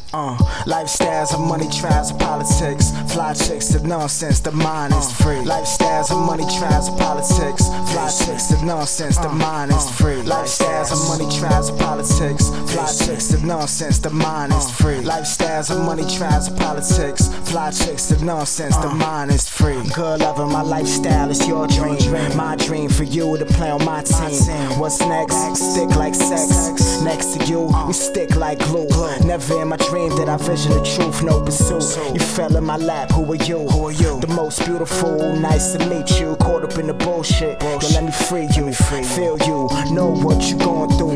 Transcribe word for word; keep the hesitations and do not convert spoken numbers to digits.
Uh, lifestyles of money, trials of politics. Fly chicks to nonsense, the mind is free. Lifestyles of money, trials of politics. Fly chicks to nonsense, the mind is free. Lifestyles of money, trials of politics. Fly chicks to nonsense, the mind is free. Lifestyles of money, trials of politics. Fly chicks to nonsense, the mind is free. Good loving, my lifestyle is your dream. My dream for you to play on my team. What's next? Stick like sex. Next to you, we stick like glue. Never in my dream that I vision the truth, no pursuit. You fell in my lap, who are you? Who are you? The most beautiful, nice to meet you. Caught up in the bullshit, don't let me free you. Feel you, know what you going through.